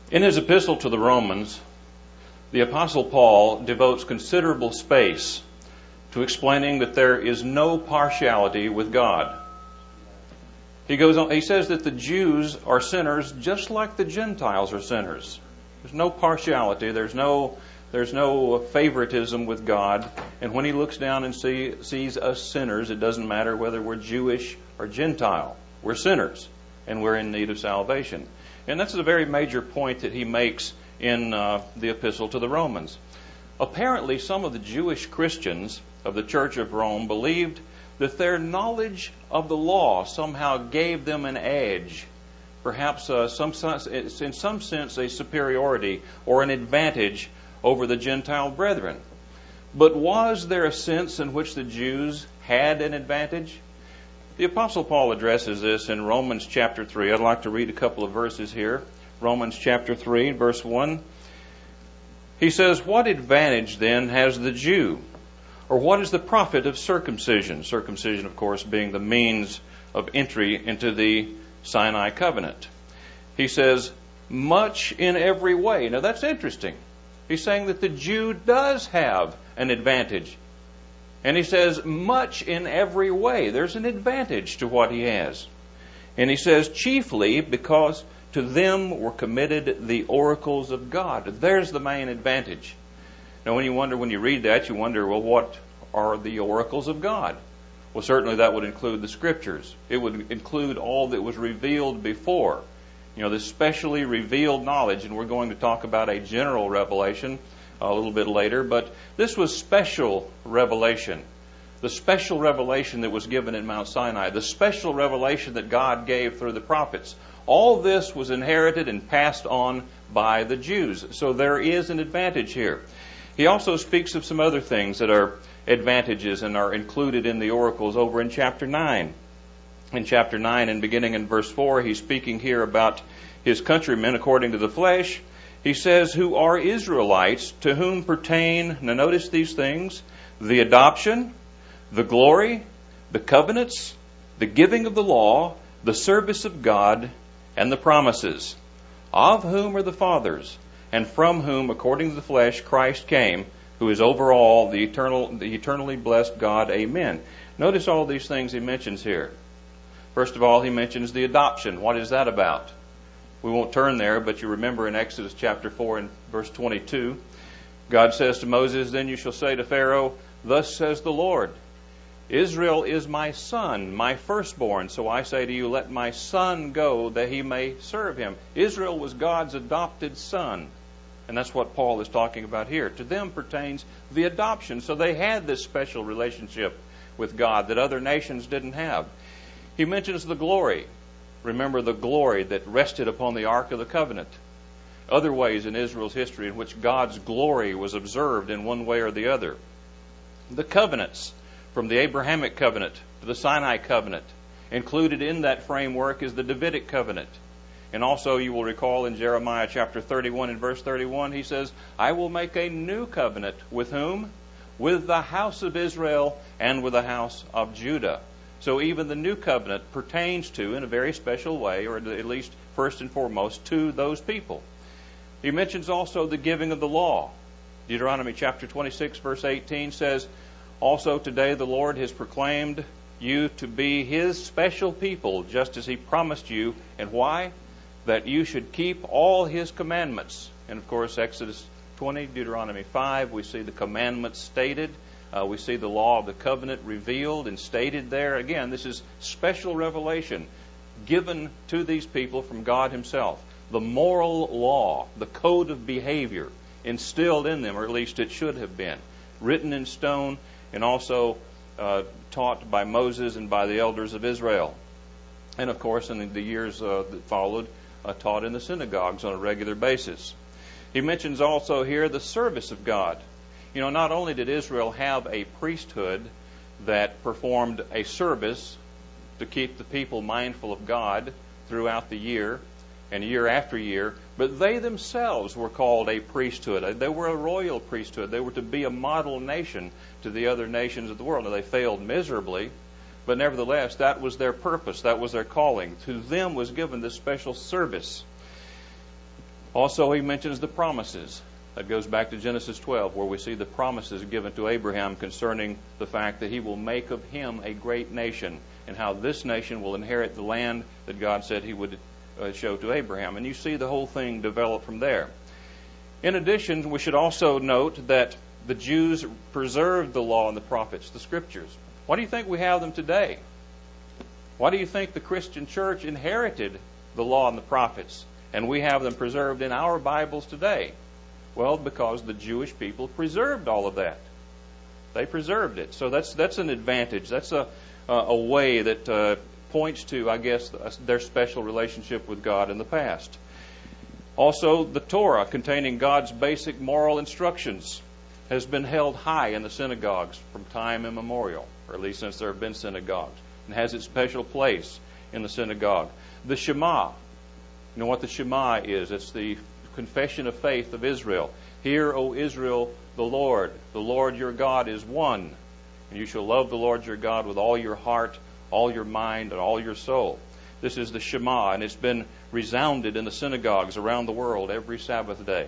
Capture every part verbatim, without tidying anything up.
In his epistle to the Romans, the Apostle Paul devotes considerable space to explaining that there is no partiality with God. He goes on, he says that the Jews are sinners just like the Gentiles are sinners. There's no partiality, there's no there's no favoritism with God. And when he looks down and see, sees us sinners, it doesn't matter whether we're Jewish or Gentile. We're sinners, and we're in need of salvation. And that's a very major point that he makes in uh, the epistle to the Romans. Apparently, some of the Jewish Christians of the Church of Rome believed that their knowledge of the law somehow gave them an edge, perhaps uh, some, in some sense a superiority or an advantage over the Gentile brethren. But was there a sense in which the Jews had an advantage? The Apostle Paul addresses this in Romans chapter three. I'd like to read a couple of verses here. Romans chapter three, verse one. He says, "What advantage then has the Jew? Or what is the profit of circumcision?" Circumcision, of course, being the means of entry into the Sinai covenant. He says, "Much in every way." Now that's interesting. He's saying that the Jew does have an advantage. And he says, much in every way. There's an advantage to what he has. And he says, chiefly because to them were committed the oracles of God. There's the main advantage. Now, when you wonder, when you read that, you wonder, well, what are the oracles of God? Well, certainly that would include the Scriptures. It would include all that was revealed before. You know, this specially revealed knowledge, and we're going to talk about a general revelation a little bit later, but this was special revelation. The special revelation that was given in Mount Sinai, the special revelation that God gave through the prophets. All this was inherited and passed on by the Jews. So there is an advantage here. He also speaks of some other things that are advantages and are included in the oracles over in chapter nine. In chapter nine and beginning in verse four, he's speaking here about his countrymen according to the flesh. He says, who are Israelites, to whom pertain, now notice these things, the adoption, the glory, the covenants, the giving of the law, the service of God, and the promises, of whom are the fathers, and from whom, according to the flesh, Christ came, who is over all, the eternal, the eternally blessed God. Amen. Notice all these things he mentions here. First of all, he mentions the adoption. What is that about? We won't turn there, but you remember in Exodus chapter four and verse twenty-two, God says to Moses, then you shall say to Pharaoh, thus says the Lord, Israel is my son, my firstborn. So I say to you, let my son go that he may serve him. Israel was God's adopted son. And that's what Paul is talking about here. To them pertains the adoption. So they had this special relationship with God that other nations didn't have. He mentions the glory. Remember the glory that rested upon the Ark of the Covenant. Other ways in Israel's history in which God's glory was observed in one way or the other. The covenants, from the Abrahamic covenant to the Sinai covenant. Included in that framework is the Davidic covenant. And also you will recall in Jeremiah chapter thirty-one and verse thirty-one, he says, I will make a new covenant with whom? With the house of Israel and with the house of Judah. So even the new covenant pertains to, in a very special way, or at least first and foremost, to those people. He mentions also the giving of the law. Deuteronomy chapter twenty-six, verse eighteen says, also today the Lord has proclaimed you to be His special people, just as He promised you. And why? That you should keep all His commandments. And of course, Exodus twenty, Deuteronomy five, we see the commandments stated. Uh, we see the law of the covenant revealed and stated there. Again, this is special revelation given to these people from God Himself. The moral law, the code of behavior instilled in them, or at least it should have been, written in stone and also uh, taught by Moses and by the elders of Israel. And of course, in the years uh, that followed, uh, taught in the synagogues on a regular basis. He mentions also here the service of God. You know, not only did Israel have a priesthood that performed a service to keep the people mindful of God throughout the year and year after year, but they themselves were called a priesthood. They were a royal priesthood. They were to be a model nation to the other nations of the world. Now, they failed miserably, but nevertheless, that was their purpose. That was their calling. To them was given this special service. Also, he mentions the promises. That goes back to Genesis twelve, where we see the promises given to Abraham concerning the fact that he will make of him a great nation, and how this nation will inherit the land that God said he would uh, show to Abraham. And you see the whole thing develop from there. In addition, we should also note that the Jews preserved the law and the prophets, the Scriptures. Why do you think we have them today? Why do you think the Christian church inherited the law and the prophets, and we have them preserved in our Bibles today? Well, because the Jewish people preserved all of that. They preserved it. So that's that's an advantage. That's a uh, a way that uh, points to, I guess, their special relationship with God in the past. Also, the Torah, containing God's basic moral instructions, has been held high in the synagogues from time immemorial, or at least since there have been synagogues, and has its special place in the synagogue. The Shema. You know what the Shema is? It's the confession of faith of Israel. Hear, O Israel, the Lord. The Lord your God is one. And you shall love the Lord your God with all your heart, all your mind, and all your soul. This is the Shema, and it's been resounded in the synagogues around the world every Sabbath day.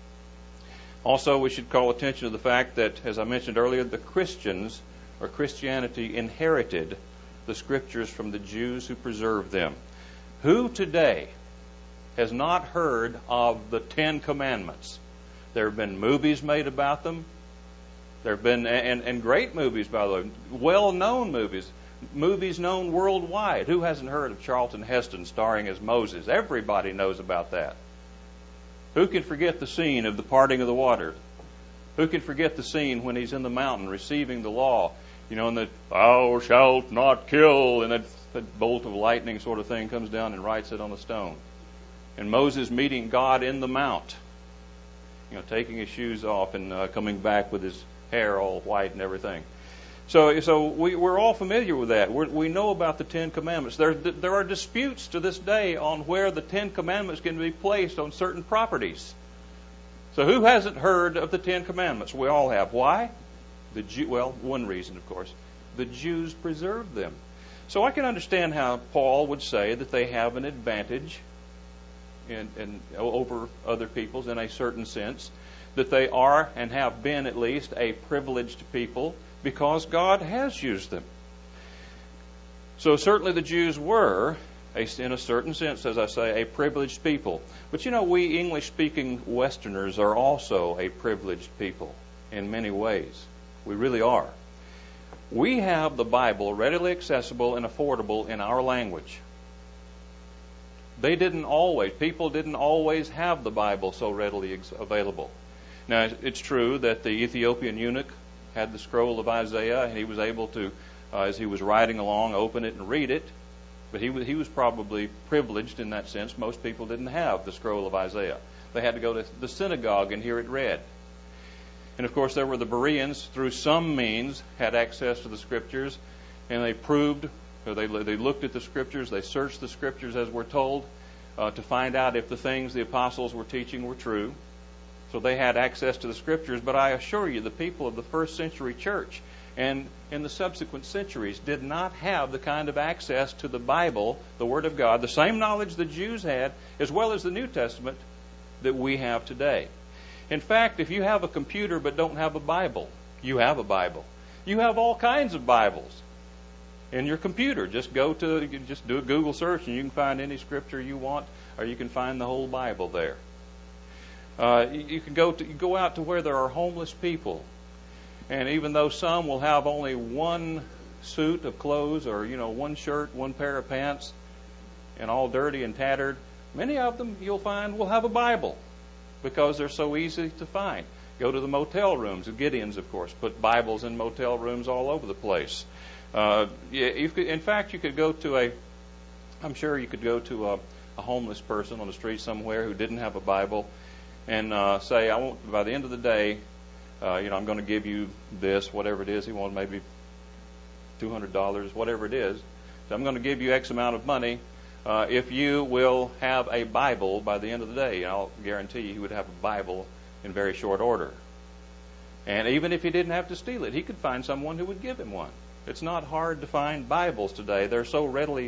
Also, we should call attention to the fact that, as I mentioned earlier, the Christians, or Christianity, inherited the Scriptures from the Jews who preserved them. Who today has not heard of the Ten Commandments? There have been movies made about them. There have been, and, and great movies, by the way, well-known movies, movies known worldwide. Who hasn't heard of Charlton Heston starring as Moses? Everybody knows about that. Who can forget the scene of the parting of the water? Who can forget the scene when he's in the mountain receiving the law? You know, and the thou shalt not kill, and that, that bolt of lightning sort of thing comes down and writes it on the stone. And Moses meeting God in the mount, you know, taking his shoes off and uh, coming back with his hair all white and everything. So, so we, we're all familiar with that. We're, we know about the Ten Commandments. There, there are disputes to this day on where the Ten Commandments can be placed on certain properties. So who hasn't heard of the Ten Commandments? We all have. Why? The Jew, well, one reason, of course. The Jews preserved them. So I can understand how Paul would say that they have an advantage in, in, over other peoples in a certain sense, that they are, and have been at least, a privileged people because God has used them. So certainly the Jews were, in a certain sense, as I say, a privileged people. But you know, we English-speaking Westerners are also a privileged people in many ways. We really are. We have the Bible readily accessible and affordable in our language. They didn't always, people didn't always have the Bible so readily available. Now, it's true that the Ethiopian eunuch had the scroll of Isaiah, and he was able to, uh, as he was riding along, open it and read it. But he was, he was probably privileged in that sense. Most people didn't have the scroll of Isaiah. They had to go to the synagogue and hear it read. And of course, there were the Bereans, through some means, had access to the Scriptures, and they proved, or they, they looked at the Scriptures, they searched the Scriptures, as we're told, uh, to find out if the things the apostles were teaching were true. So they had access to the Scriptures, but I assure you, the people of the first century church and in the subsequent centuries did not have the kind of access to the Bible, the Word of God, the same knowledge the Jews had, as well as the New Testament, that we have today. In fact, if you have a computer but don't have a Bible, you have a Bible. You have all kinds of Bibles in your computer. Just go to, you can just do a Google search and you can find any scripture you want, or you can find the whole Bible there. Uh, you, you can go to, you go out to where there are homeless people, and even though some will have only one suit of clothes, or you know, one shirt, one pair of pants, and all dirty and tattered, many of them you'll find will have a Bible because they're so easy to find. Go to the motel rooms. The Gideons, of course, put Bibles in motel rooms all over the place. Uh, you could, in fact, you could go to a, I'm sure you could go to a, a homeless person on the street somewhere who didn't have a Bible, and uh, say, I want, by the end of the day, uh, you know, I'm going to give you this, whatever it is. He wanted maybe two hundred dollars, whatever it is. So I'm going to give you X amount of money uh, if you will have a Bible by the end of the day. And I'll guarantee you he would have a Bible in very short order. And even if he didn't have to steal it, he could find someone who would give him one. It's not hard to find Bibles today. They're so readily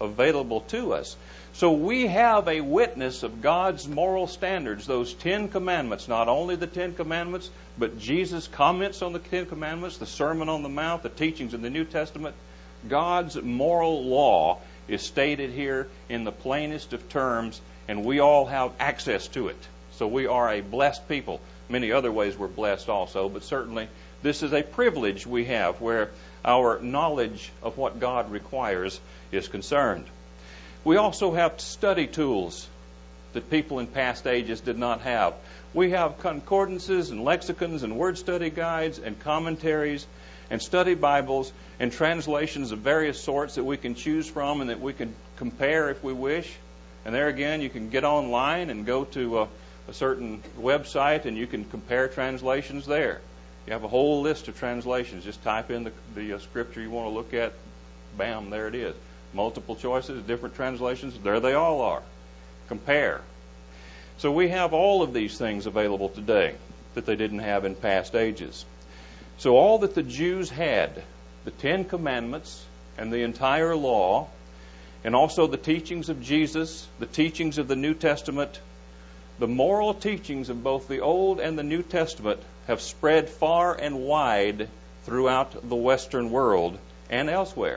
available to us. So we have a witness of God's moral standards, those Ten Commandments, not only the Ten Commandments, but Jesus' comments on the Ten Commandments, the Sermon on the Mount, the teachings in the New Testament. God's moral law is stated here in the plainest of terms, and we all have access to it. So we are a blessed people. Many other ways we're blessed also, but certainly this is a privilege we have where our knowledge of what God requires is concerned. We also have study tools that people in past ages did not have. We have concordances and lexicons and word study guides and commentaries and study Bibles and translations of various sorts that we can choose from and that we can compare if we wish. And there again, you can get online and go to a, a certain website and you can compare translations there. You have a whole list of translations. Just type in the, the uh, scripture you want to look at. Bam, there it is. Multiple choices, different translations. There they all are. Compare. So we have all of these things available today that they didn't have in past ages. So all that the Jews had, the Ten Commandments and the entire law, and also the teachings of Jesus, the teachings of the New Testament, the moral teachings of both the Old and the New Testament have spread far and wide throughout the Western world and elsewhere.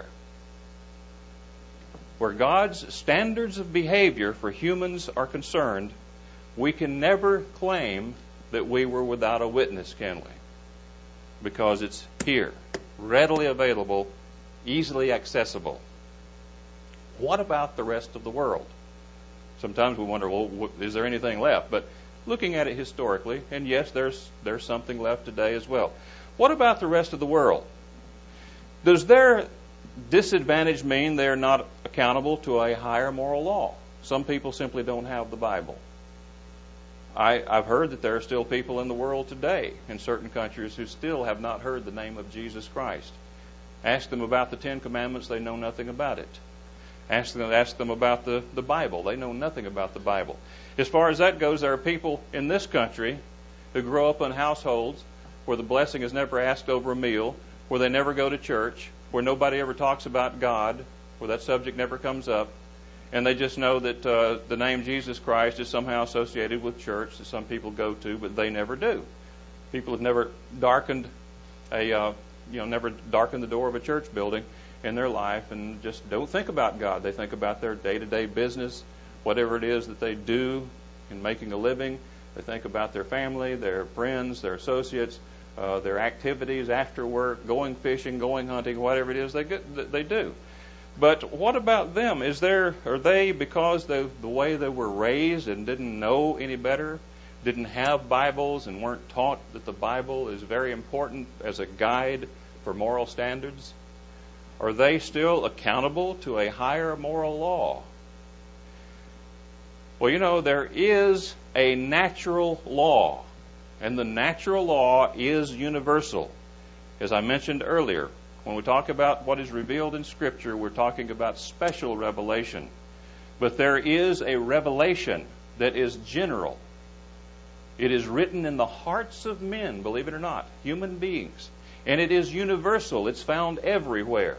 Where God's standards of behavior for humans are concerned, we can never claim that we were without a witness, can we? Because it's here, readily available, easily accessible. What about the rest of the world? Sometimes we wonder, well, is there anything left? But looking at it historically, and yes, there's there's something left today as well. What about the rest of the world? Does their disadvantage mean they're not accountable to a higher moral law? Some people simply don't have the Bible. I, I've heard that there are still people in the world today in certain countries who still have not heard the name of Jesus Christ. Ask them about the Ten Commandments, they know nothing about it. Ask them, ask them about the, the Bible. They know nothing about the Bible. As far as that goes, there are people in this country who grow up in households where the blessing is never asked over a meal, where they never go to church, where nobody ever talks about God, where that subject never comes up, and they just know that uh, the name Jesus Christ is somehow associated with church that some people go to, but they never do. People have never darkened a, uh, you know, never darkened the door of a church building in their life and just don't think about God. They think about their day-to-day business, whatever it is that they do in making a living. They think about their family, their friends, their associates, uh, their activities after work, going fishing, going hunting, whatever it is they get, they do. But what about them? Is there, are they, because they, the way they were raised and didn't know any better, didn't have Bibles and weren't taught that the Bible is very important as a guide for moral standards? Are they still accountable to a higher moral law? Well, you know, there is a natural law, and the natural law is universal. As I mentioned earlier, when we talk about what is revealed in Scripture, we're talking about special revelation. But there is a revelation that is general. It is written in the hearts of men, believe it or not, human beings. And it is universal. It's found everywhere.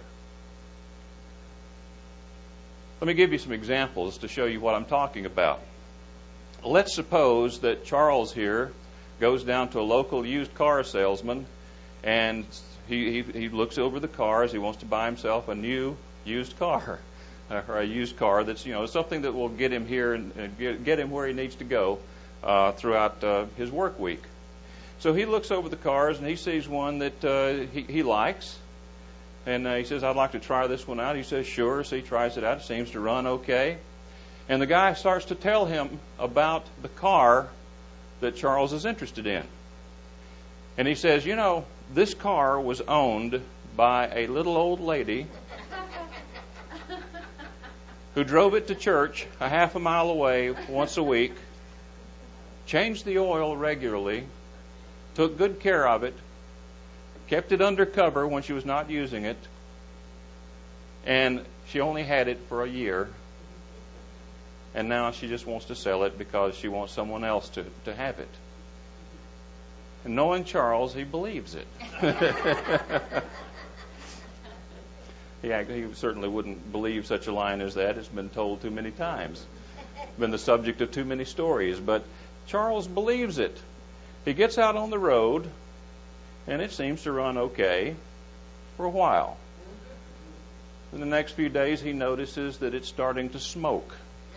Let me give you some examples to show you what I'm talking about. Let's suppose that Charles here goes down to a local used car salesman and he, he, he looks over the cars. He wants to buy himself a new used car, or a used car that's, you know, something that will get him here and, and get, get him where he needs to go uh, throughout uh, his work week. So he looks over the cars and he sees one that uh, he, he likes. And uh, he says, I'd like to try this one out. He says, sure. So he tries it out. It seems to run okay. And the guy starts to tell him about the car that Charles is interested in. And he says, you know, this car was owned by a little old lady who drove it to church a half a mile away once a week, changed the oil regularly, took good care of it, kept it under cover when she was not using it, and she only had it for a year, and now she just wants to sell it because she wants someone else to, to have it. And knowing Charles, he believes it. He, he certainly wouldn't believe such a line as that. It's been told too many times. Been the subject of too many stories. But Charles believes it. He gets out on the road, and it seems to run okay for a while. In the next few days, he notices that it's starting to smoke.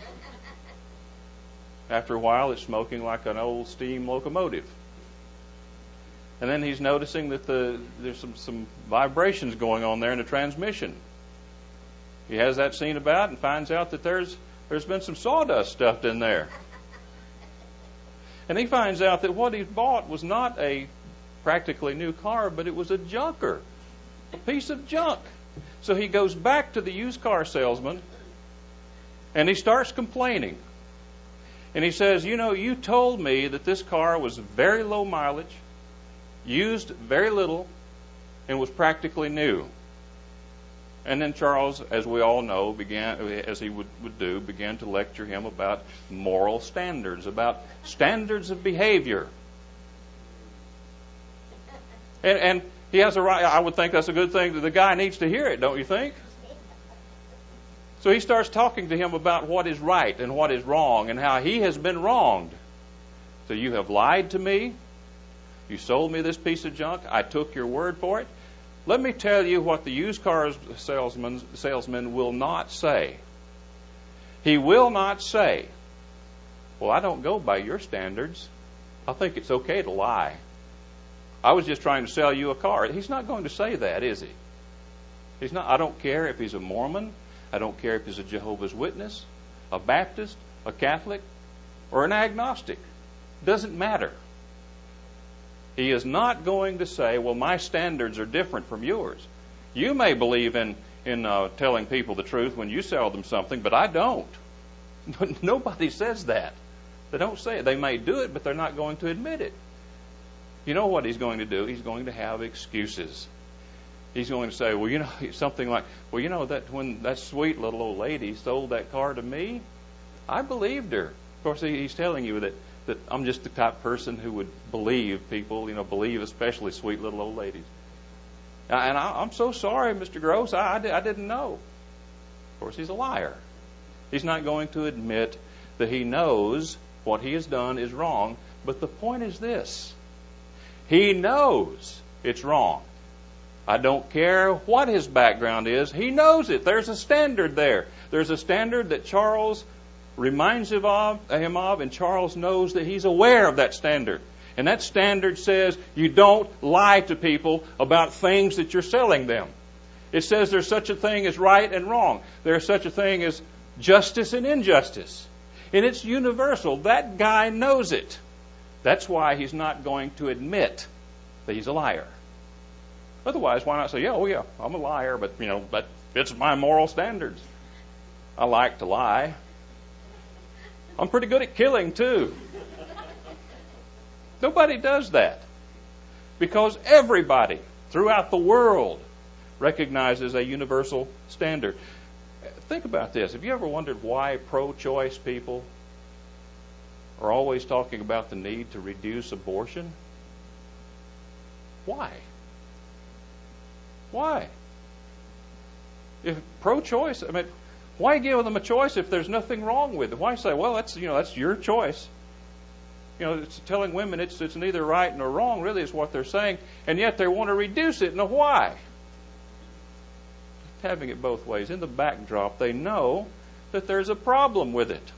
After a while, it's smoking like an old steam locomotive. And then he's noticing that the there's some, some vibrations going on there in the transmission. He has that seen about and finds out that there's there's been some sawdust stuffed in there. And he finds out that what he bought was not a practically new car, but it was a junker, a piece of junk. So he goes back to the used car salesman, and he starts complaining. And he says, you know, you told me that this car was very low mileage, used very little, and was practically new. And then Charles, as we all know, began, as he would, would do, began to lecture him about moral standards, about standards of behavior. And, and he has a right. I would think that's a good thing. That the guy needs to hear it, don't you think? So he starts talking to him about what is right and what is wrong and how he has been wronged. So you have lied to me. You sold me this piece of junk. I took your word for it. Let me tell you what the used car salesman, salesman will not say. He will not say, well, I don't go by your standards. I think it's okay to lie. I was just trying to sell you a car. He's not going to say that, is he? He's not. I don't care if he's a Mormon. I don't care if he's a Jehovah's Witness, a Baptist, a Catholic, or an agnostic. Doesn't matter. He is not going to say, well, my standards are different from yours. You may believe in, in uh, telling people the truth when you sell them something, but I don't. Nobody says that. They don't say it. They may do it, but they're not going to admit it. You know what he's going to do? He's going to have excuses. He's going to say, well, you know, something like, well, you know, that when that sweet little old lady sold that car to me, I believed her. Of course, he's telling you that, that I'm just the type of person who would believe people, you know, believe especially sweet little old ladies. And I, I'm so sorry, Mister Gross, I, I, I didn't know. Of course, he's a liar. He's not going to admit that he knows what he has done is wrong. But the point is this. He knows it's wrong. I don't care what his background is. He knows it. There's a standard there. There's a standard that Charles reminds him of, him of, and Charles knows that he's aware of that standard. And that standard says you don't lie to people about things that you're selling them. It says there's such a thing as right and wrong. There's such a thing as justice and injustice. And it's universal. That guy knows it. That's why he's not going to admit that he's a liar. Otherwise, why not say, yeah, oh yeah, I'm a liar, but, you know, that fits my moral standards. I like to lie. I'm pretty good at killing, too. Nobody does that. Because everybody throughout the world recognizes a universal standard. Think about this. Have you ever wondered why pro-choice people are always talking about the need to reduce abortion? Why? Why? If pro-choice, I mean, why give them a choice if there's nothing wrong with it? Why say, well, that's you know that's your choice? You know, it's telling women it's it's neither right nor wrong. Really, is what they're saying, and yet they want to reduce it. Now, why? Having it both ways. In the backdrop, they know that there's a problem with it.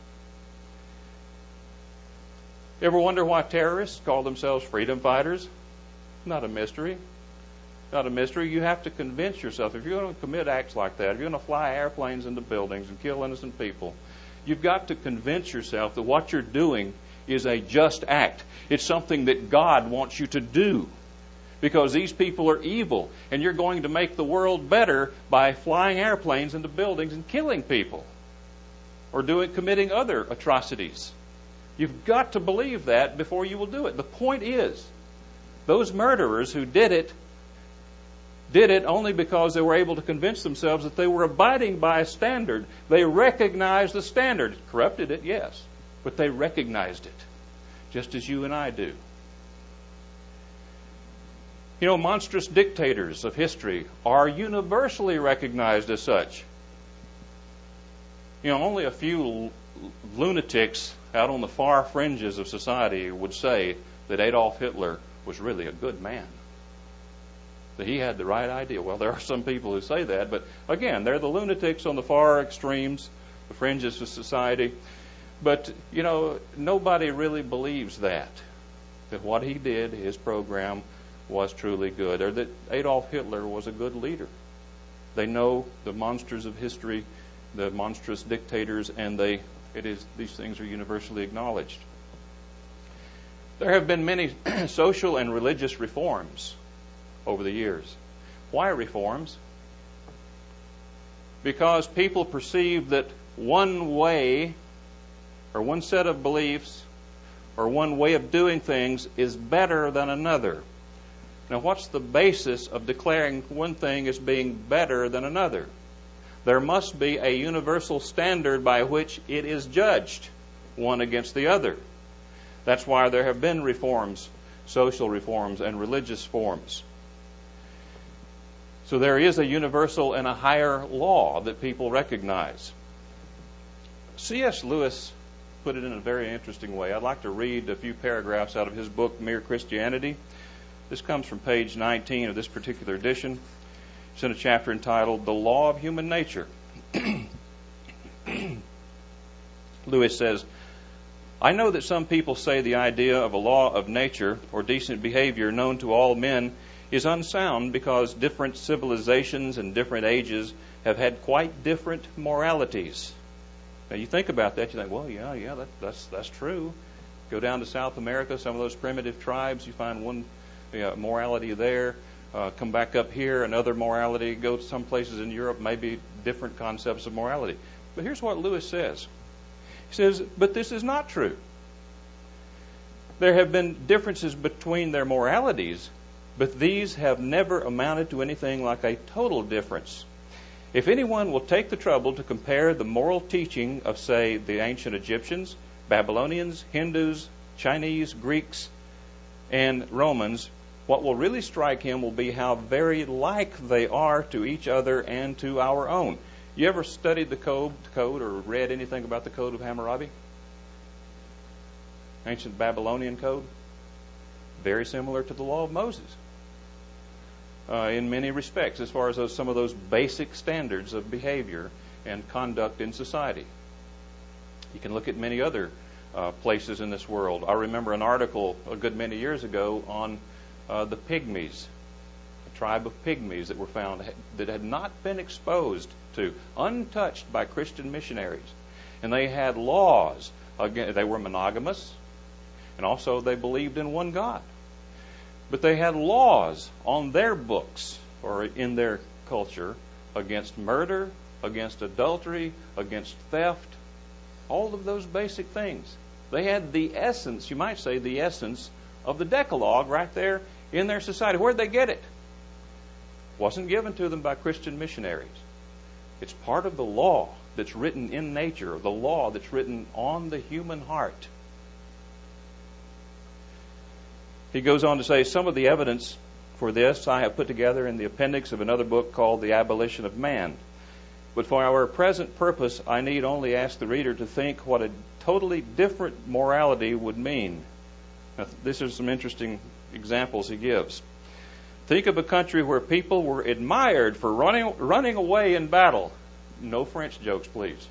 Ever wonder why terrorists call themselves freedom fighters? Not a mystery. Not a mystery. You have to convince yourself, if you're going to commit acts like that, if you're going to fly airplanes into buildings and kill innocent people, you've got to convince yourself that what you're doing is a just act. It's something that God wants you to do. Because these people are evil, and you're going to make the world better by flying airplanes into buildings and killing people, or doing committing other atrocities. You've got to believe that before you will do it. The point is, those murderers who did it, did it only because they were able to convince themselves that they were abiding by a standard. They recognized the standard. Corrupted it, yes, but they recognized it, just as you and I do. You know, monstrous dictators of history are universally recognized as such. You know, only a few lunatics out on the far fringes of society would say that Adolf Hitler was really a good man, that he had the right idea. Well, there are some people who say that, but again, they're the lunatics on the far extremes, the fringes of society. But, you know, nobody really believes that, that what he did, his program, was truly good, or that Adolf Hitler was a good leader. They know the monsters of history, the monstrous dictators, and they it is these things are universally acknowledged. There have been many social and religious reforms over the years. Why reforms? Because people perceive that one way or one set of beliefs or one way of doing things is better than another. Now, what's the basis of declaring one thing as being better than another? There must be a universal standard by which it is judged, one against the other. That's why there have been reforms, social reforms, and religious forms. So there is a universal and a higher law that people recognize. C S Lewis put it in a very interesting way. I'd like to read a few paragraphs out of his book, Mere Christianity. This comes from page nineteen of this particular edition. It's in a chapter entitled The Law of Human Nature. Lewis says, I know that some people say the idea of a law of nature or decent behavior known to all men is unsound because different civilizations and different ages have had quite different moralities. Now you think about that, you think, well, yeah, yeah, that, that's that's true. Go down to South America, some of those primitive tribes, you find one uh, morality there. Uh, come back up here, another morality. Go to some places in Europe, maybe different concepts of morality. But here's what Lewis says. He says, but this is not true. There have been differences between their moralities, but these have never amounted to anything like a total difference. If anyone will take the trouble to compare the moral teaching of, say, the ancient Egyptians, Babylonians, Hindus, Chinese, Greeks, and Romans, what will really strike him will be how very like they are to each other and to our own. You ever studied the code, code or read anything about the Code of Hammurabi? Ancient Babylonian code? Very similar to the Law of Moses uh, in many respects, as far as those, some of those basic standards of behavior and conduct in society. You can look at many other uh, places in this world. I remember an article a good many years ago on Uh, the Pygmies, a tribe of Pygmies that were found that had not been exposed to, untouched by Christian missionaries. And they had laws. Again, they were monogamous, and also they believed in one God. But they had laws on their books or in their culture against murder, against adultery, against theft, all of those basic things. They had the essence, you might say, the essence of the Decalogue right there in their society. Where'd they get it? Wasn't given to them by Christian missionaries. It's part of the law that's written in nature, the law that's written on the human heart. He goes on to say, some of the evidence for this I have put together in the appendix of another book called The Abolition of Man. But for our present purpose, I need only ask the reader to think what a totally different morality would mean. Now, these are some interesting examples he gives. Think of a country where people were admired for running running away in battle. No French jokes, please.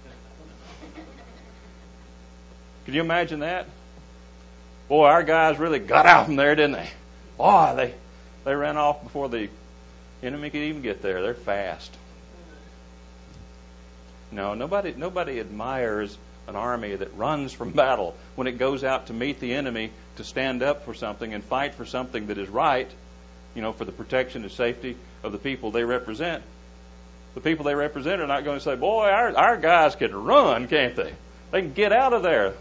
Can you imagine that? Boy, our guys really got out from there, didn't they? Oh, they they ran off before the enemy could even get there. They're fast. No, nobody nobody admires an army that runs from battle when it goes out to meet the enemy to stand up for something and fight for something that is right, you know, for the protection and safety of the people they represent. The people they represent are not going to say, boy, our, our guys can run, can't they? They can get out of there.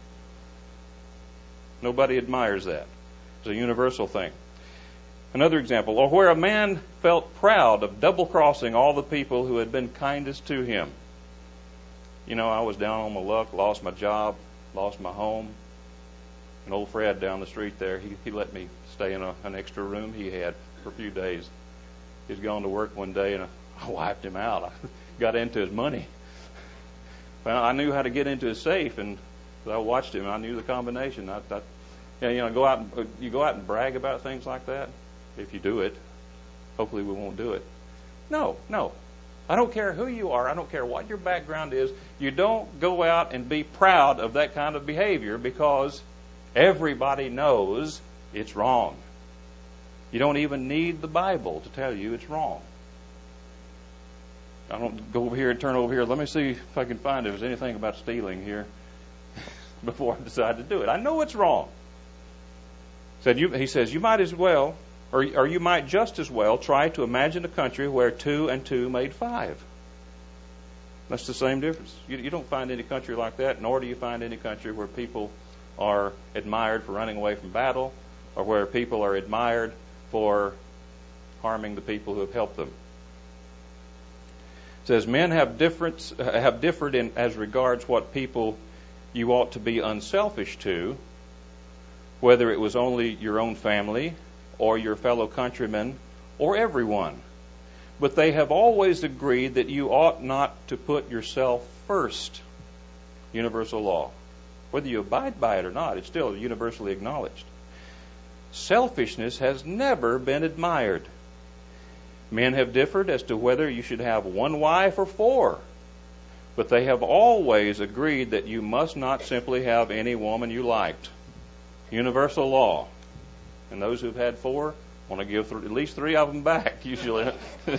Nobody admires that. It's a universal thing. Another example, or where a man felt proud of double-crossing all the people who had been kindest to him. You know, I was down on my luck, lost my job, lost my home. And old Fred down the street there, he, he let me stay in a, an extra room he had for a few days. He's gone to work one day, and I wiped him out. I got into his money. Well, I knew how to get into his safe, and I watched him. I knew the combination. I, I, you know, go out and, you go out and brag about things like that. If you do it, hopefully we won't do it. No, no. I don't care who you are. I don't care what your background is. You don't go out and be proud of that kind of behavior because everybody knows it's wrong. You don't even need the Bible to tell you it's wrong. I don't go over here and turn over here. Let me see if I can find if there's anything about stealing here before I decide to do it. I know it's wrong. Said you, he says, you might as well, or, or you might just as well try to imagine a country where two and two made five. That's the same difference. You, you don't find any country like that, nor do you find any country where people are admired for running away from battle, or where people are admired for harming the people who have helped them. It says, men have different, have differed in as regards what people you ought to be unselfish to, whether it was only your own family, or your fellow countrymen, or everyone. But they have always agreed that you ought not to put yourself first. Universal law. Whether you abide by it or not, it's still universally acknowledged. Selfishness has never been admired. Men have differed as to whether you should have one wife or four, but they have always agreed that you must not simply have any woman you liked. Universal law. And those who've had four want to give th- at least three of them back, usually.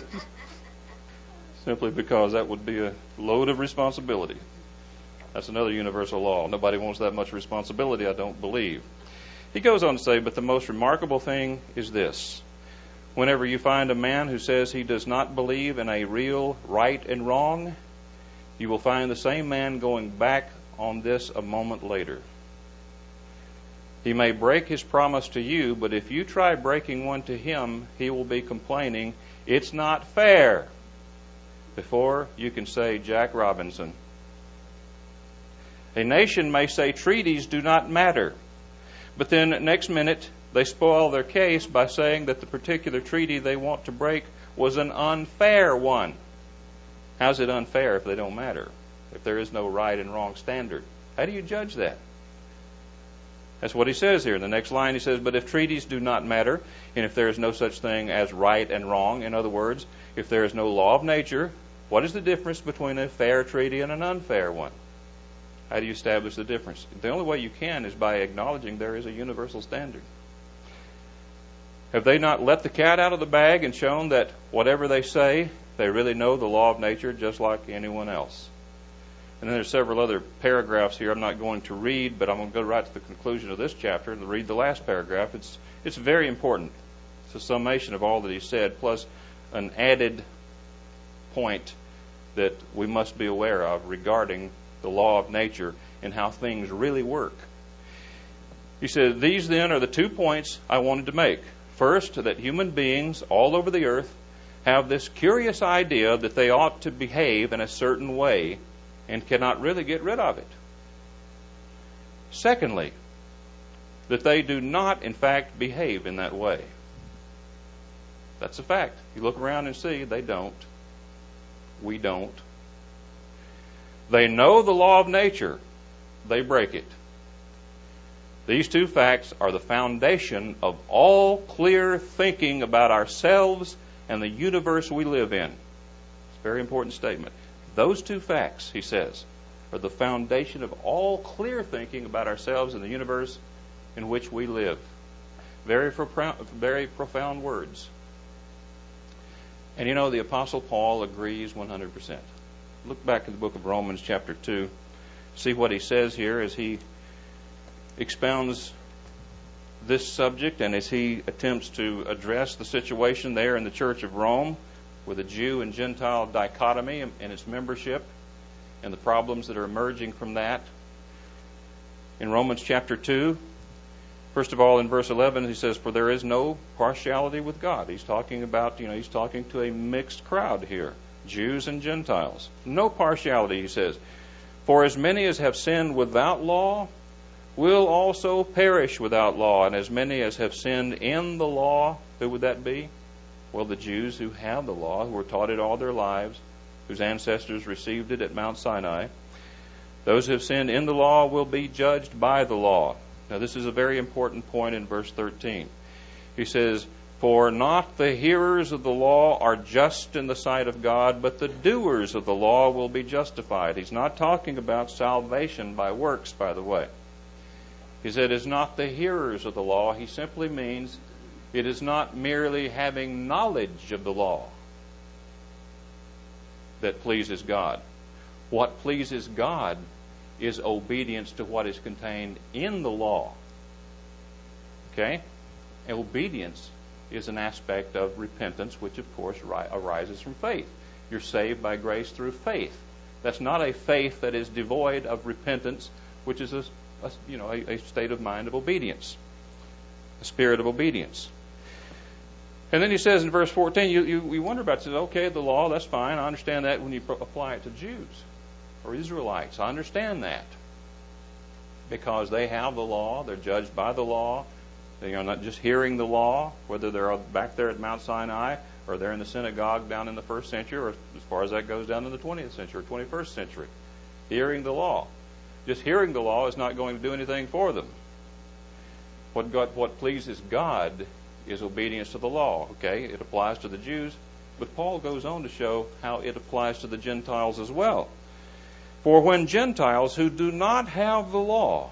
Simply because that would be a load of responsibility. That's another universal law. Nobody wants that much responsibility, I don't believe. He goes on to say, but the most remarkable thing is this. Whenever you find a man who says he does not believe in a real right and wrong, you will find the same man going back on this a moment later. He may break his promise to you, but if you try breaking one to him, he will be complaining, it's not fair, before you can say Jack Robinson. A nation may say treaties do not matter, but then next minute they spoil their case by saying that the particular treaty they want to break was an unfair one. How's it unfair if they don't matter? If there is no right and wrong standard? How do you judge that? That's what he says here. In the next line he says, but if treaties do not matter, and if there is no such thing as right and wrong, in other words, if there is no law of nature, what is the difference between a fair treaty and an unfair one? How do you establish the difference? The only way you can is by acknowledging there is a universal standard. Have they not let the cat out of the bag and shown that whatever they say, they really know the law of nature just like anyone else? And then there's several other paragraphs here I'm not going to read, but I'm going to go right to the conclusion of this chapter and read the last paragraph. It's it's very important. It's a summation of all that he said, plus an added point that we must be aware of regarding the law of nature and how things really work. He said, these then are the two points I wanted to make. First, that human beings all over the earth have this curious idea that they ought to behave in a certain way and cannot really get rid of it. Secondly, that they do not, in fact, behave in that way. That's a fact. You look around and see they don't. We don't. They know the law of nature. They break it. These two facts are the foundation of all clear thinking about ourselves and the universe we live in. It's a very important statement. Those two facts, he says, are the foundation of all clear thinking about ourselves and the universe in which we live. Very profound, very profound words. And you know, the Apostle Paul agrees one hundred percent. Look back at the book of Romans chapter two. See what he says here as he expounds this subject and as he attempts to address the situation there in the church of Rome with a Jew and Gentile dichotomy and its membership and the problems that are emerging from that. In Romans chapter two, first of all in verse eleven, he says, for there is no partiality with God. He's talking about, you know, he's talking to a mixed crowd here, Jews and Gentiles. No partiality, he says. For as many as have sinned without law will also perish without law. And as many as have sinned in the law, who would that be? Well, the Jews who have the law, who were taught it all their lives, whose ancestors received it at Mount Sinai. Those who have sinned in the law will be judged by the law. Now, this is a very important point in verse thirteen. He says, "For not the hearers of the law are just in the sight of God, but the doers of the law will be justified." He's not talking about salvation by works, by the way. He said, "It's not the hearers of the law." He simply means it is not merely having knowledge of the law that pleases God. What pleases God is obedience to what is contained in the law. Okay? Obedience is an aspect of repentance, which of course arises from faith. You're saved by grace through faith. That's not a faith that is devoid of repentance, which is a, a you know a, a state of mind of obedience, a spirit of obedience. And then he says in verse fourteen, you, you, you wonder about it. Says, okay, the law, that's fine. I understand that when you apply it to Jews or Israelites. I understand that because they have the law. They're judged by the law. They are not just hearing the law, whether they're back there at Mount Sinai or they're in the synagogue down in the first century, or as far as that goes down in the twentieth century or twenty-first century. Hearing the law. Just hearing the law is not going to do anything for them. What God, what pleases God is obedience to the law. Okay, it applies to the Jews, but Paul goes on to show how it applies to the Gentiles as well. For when Gentiles who do not have the law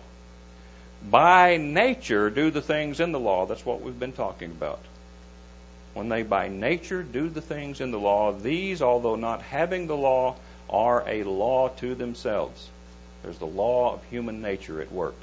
by nature do the things in the law, that's what we've been talking about. When they by nature do the things in the law, these, although not having the law, are a law to themselves. There's the law of human nature at work.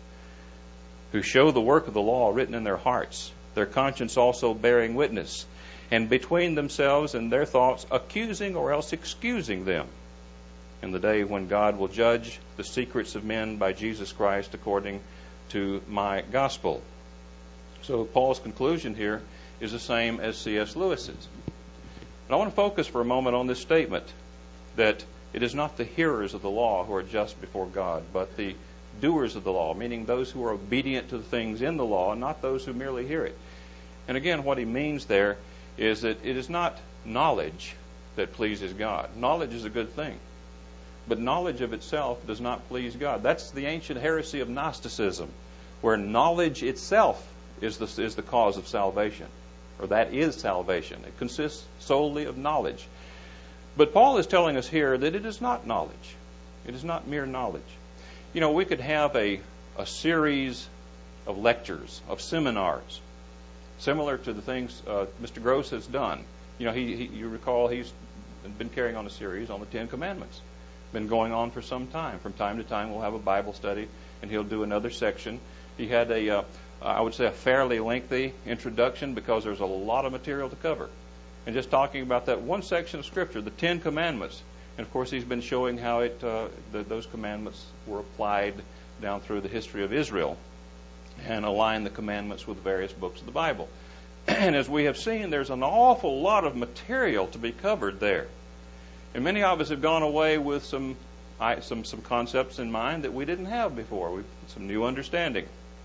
Who show the work of the law written in their hearts, their conscience also bearing witness, and between themselves and their thoughts accusing or else excusing them, in the day when God will judge the secrets of men by Jesus Christ according to my gospel. So Paul's conclusion here is the same as C S Lewis's. But I want to focus for a moment on this statement that it is not the hearers of the law who are just before God, but the doers of the law, meaning those who are obedient to the things in the law, and not those who merely hear it. And again, what he means there is that it is not knowledge that pleases God. Knowledge is a good thing, but knowledge of itself does not please God. That's the ancient heresy of Gnosticism, where knowledge itself is the, is the cause of salvation, or that is salvation. It consists solely of knowledge. But Paul is telling us here that it is not knowledge. It is not mere knowledge. You know, we could have a, a series of lectures, of seminars, similar to the things uh, Mister Gross has done. You know, he, he, you recall he's been carrying on a series on the Ten Commandments. Been going on for some time. From time to time, we'll have a Bible study, and he'll do another section. He had a, uh, I would say, a fairly lengthy introduction because there's a lot of material to cover. And just talking about that one section of Scripture, the Ten Commandments. And of course, he's been showing how it uh, the, those commandments were applied down through the history of Israel and aligned the commandments with various books of the Bible. And as we have seen, there's an awful lot of material to be covered there. And many of us have gone away with some some some concepts in mind that we didn't have before. We've some new understanding.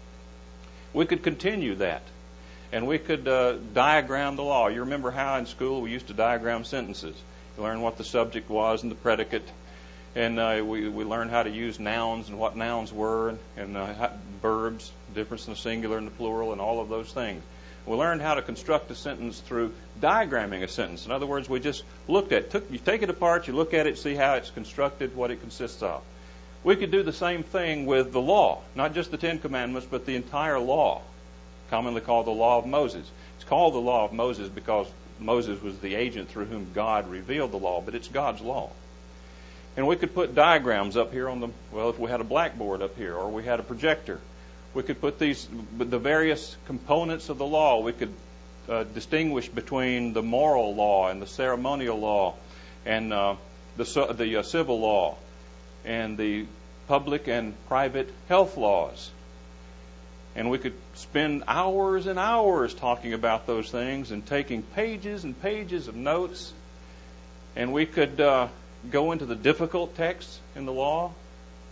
We could continue that, and we could uh, diagram the law. You remember how in school we used to diagram sentences. You learn what the subject was and the predicate, and uh, we we learned how to use nouns and what nouns were, and, and uh, verbs, difference in the singular and the plural, and all of those things. We learned how to construct a sentence through diagramming a sentence. In other words, we just looked at it. Took, you take it apart, you look at it, see how it's constructed, what it consists of. We could do the same thing with the law, not just the Ten Commandments, but the entire law, commonly called the Law of Moses. It's called the Law of Moses because Moses was the agent through whom God revealed the law, but it's God's law. And we could put diagrams up here on the, well, if we had a blackboard up here or we had a projector, we could put these, the various components of the law. We could uh, distinguish between the moral law and the ceremonial law and uh, the, the uh, civil law and the public and private health laws. And we could spend hours and hours talking about those things and taking pages and pages of notes. And we could uh, go into the difficult texts in the law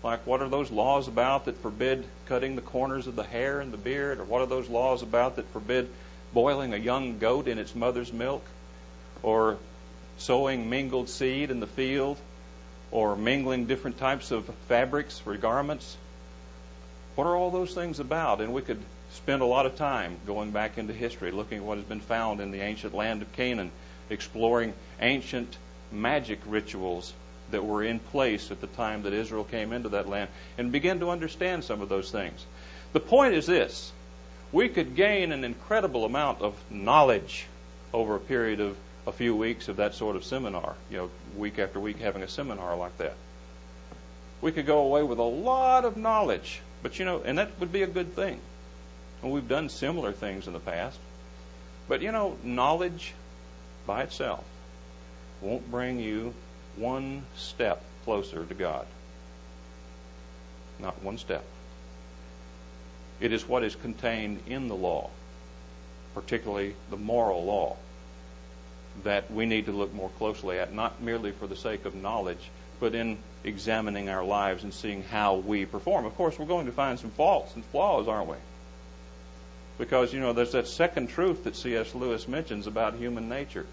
Like, what are those laws about that forbid cutting the corners of the hair and the beard? Or what are those laws about that forbid boiling a young goat in its mother's milk? Or sowing mingled seed in the field? Or mingling different types of fabrics for garments? What are all those things about? And we could spend a lot of time going back into history, looking at what has been found in the ancient land of Canaan, exploring ancient magic rituals that were in place at the time that Israel came into that land, and begin to understand some of those things. The point is this: we could gain an incredible amount of knowledge over a period of a few weeks of that sort of seminar, you know, week after week having a seminar like that. We could go away with a lot of knowledge, but you know, and that would be a good thing. And we've done similar things in the past. But you know, knowledge by itself won't bring you one step closer to God. Not one step. It is what is contained in the law, particularly the moral law, that we need to look more closely at, not merely for the sake of knowledge, but in examining our lives and seeing how we perform. Of course, we're going to find some faults and flaws, aren't we? Because, you know, there's that second truth that C S Lewis mentions about human nature.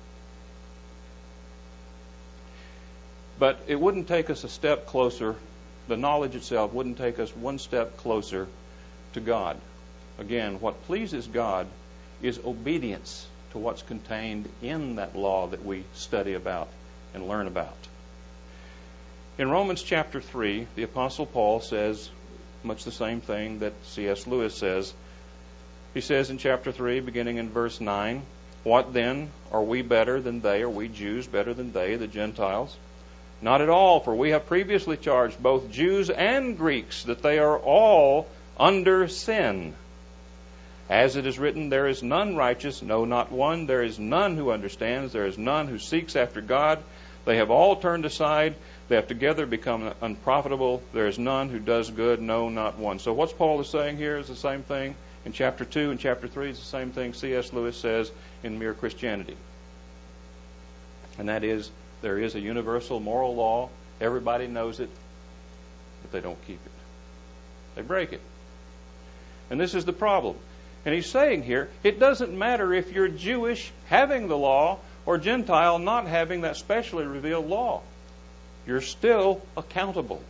But it wouldn't take us a step closer, the knowledge itself wouldn't take us one step closer to God. Again, what pleases God is obedience to what's contained in that law that we study about and learn about. In Romans chapter three, the Apostle Paul says much the same thing that C S Lewis says. He says in chapter three, beginning in verse nine, "What then? Are we better than they? Are we Jews better than they, the Gentiles? Not at all, for we have previously charged both Jews and Greeks that they are all under sin. As it is written, there is none righteous, no, not one. There is none who understands. There is none who seeks after God. They have all turned aside. They have together become unprofitable. There is none who does good, no, not one." So what's Paul is saying here is the same thing in chapter two and chapter three. Is the same thing C S Lewis says in Mere Christianity. And that is, there is a universal moral law. Everybody knows it, but they don't keep it. They break it. And this is the problem. And he's saying here, it doesn't matter if you're Jewish having the law or Gentile not having that specially revealed law. You're still accountable.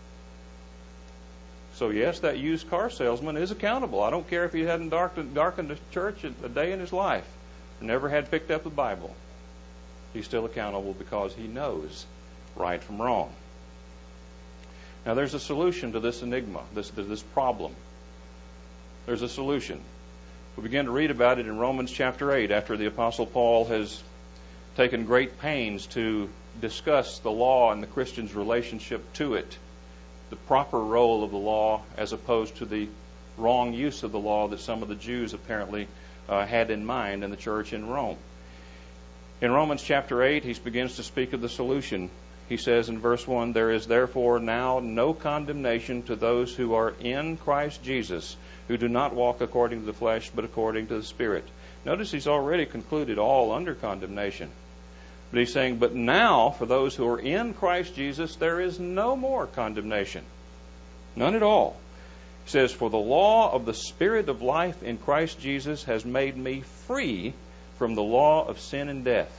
So yes, that used car salesman is accountable. I don't care if he hadn't darkened, darkened a church a day in his life, or never had picked up a Bible. He's still accountable because he knows right from wrong. Now there's a solution to this enigma, this, to this problem. There's a solution. We begin to read about it in Romans chapter eight, after the Apostle Paul has taken great pains to discuss the law and the Christian's relationship to it, the proper role of the law as opposed to the wrong use of the law that some of the Jews apparently uh, had in mind in the church in Rome. In Romans chapter eight, he begins to speak of the solution. He says in verse one, "There is therefore now no condemnation to those who are in Christ Jesus, who do not walk according to the flesh, but according to the Spirit." Notice he's already concluded all under condemnation. But he's saying, but now, for those who are in Christ Jesus, there is no more condemnation. None at all. He says, "For the law of the Spirit of life in Christ Jesus has made me free from the law of sin and death.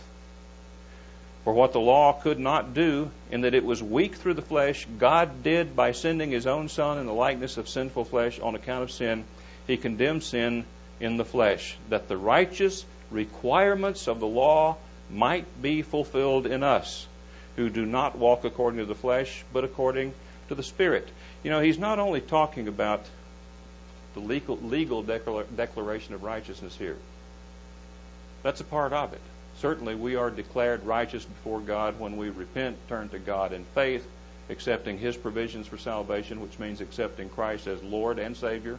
For what the law could not do, in that it was weak through the flesh, God did by sending His own Son in the likeness of sinful flesh on account of sin. He condemned sin in the flesh, that the righteous requirements of the law might be fulfilled in us, who do not walk according to the flesh, but according to the Spirit." You know, he's not only talking about the legal, legal declar- declaration of righteousness here. That's a part of it. Certainly we are declared righteous before God when we repent, turn to God in faith, accepting His provisions for salvation, which means accepting Christ as Lord and Savior,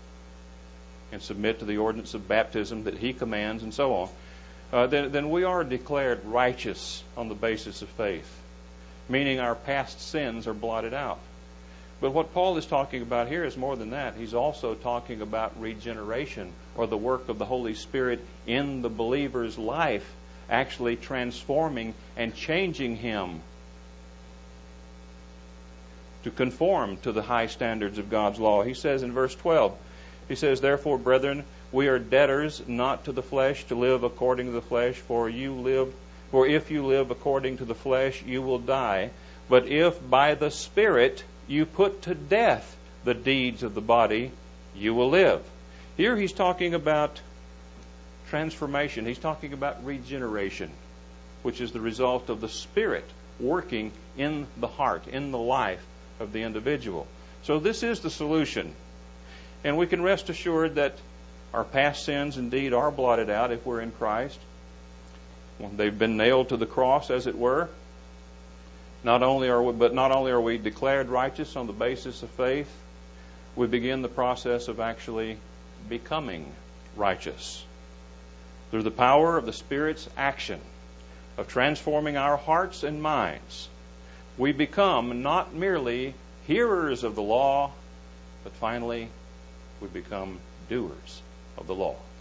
and submit to the ordinance of baptism that He commands, and so on. Uh, then, then we are declared righteous on the basis of faith, meaning our past sins are blotted out. But what Paul is talking about here is more than that. He's also talking about regeneration, or the work of the Holy Spirit in the believer's life, actually transforming and changing him. to conform to the high standards of God's law. He says in verse twelve, he says, "Therefore, brethren, we are debtors not to the flesh to live according to the flesh, for you live, for if you live according to the flesh, you will die. But if by the Spirit you put to death the deeds of the body, you will live." Here he's talking about transformation. He's talking about regeneration, which is the result of the Spirit working in the heart, in the life of the individual. So this is the solution. And we can rest assured that our past sins indeed are blotted out if we're in Christ. They've been nailed to the cross, as it were. Not only are we, but not only are we declared righteous on the basis of faith, we begin the process of actually becoming righteous through the power of the Spirit's action of transforming our hearts and minds. We become not merely hearers of the law, but finally we become doers of the law.